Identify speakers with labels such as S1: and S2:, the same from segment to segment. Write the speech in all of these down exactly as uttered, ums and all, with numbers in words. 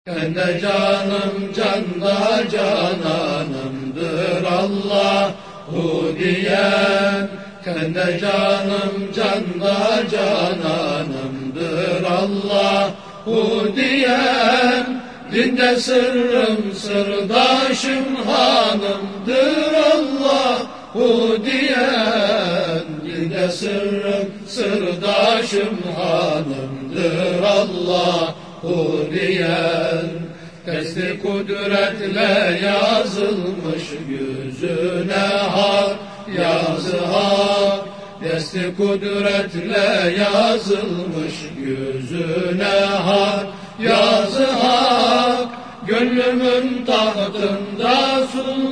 S1: Ben de canım canda cananımdır Allahu diyen. Ben de canım canda cananımdır Allahu diyen. Dinde sırrım sırdaşım hanımdır Allahu diyen. Dinde sırrım sırdaşım hanımdır Allahu diyen. Desti kudretle yazılmış yüzüne hak yazı hak. Desti kudretle yazılmış yüzüne hak yazı hak. Gönlümün tahtında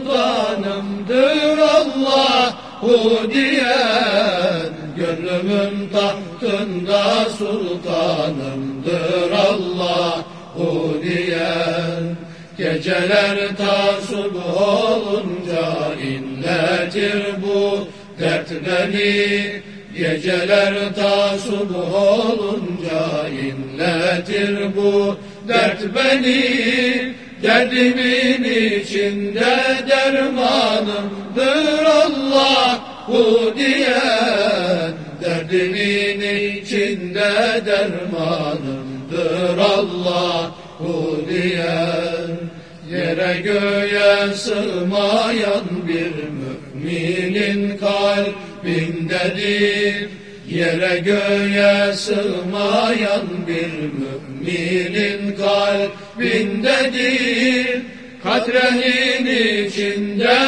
S1: sultanımdır Allahu diyen. Gönlümün tahtında sultanımdır Allahu diyen. Geceler ta subh olunca inletir bu dert beni. Geceler ta subh olunca inletir bu dert beni. Derdimin içinde dermanımdır Allahu diyen. Derdimin içinde dermanımdır Allahu diyen. Yere göğe sığmayan bir müminin kalbindedir. Yere göğe sığmayan bir müminin kalbindedir. Katrenin içinde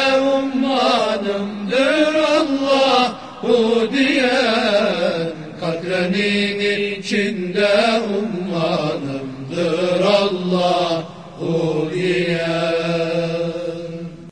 S1: ummanımdır Allahu diyen. Katrenin içinde ummanımdır Allahu diyen.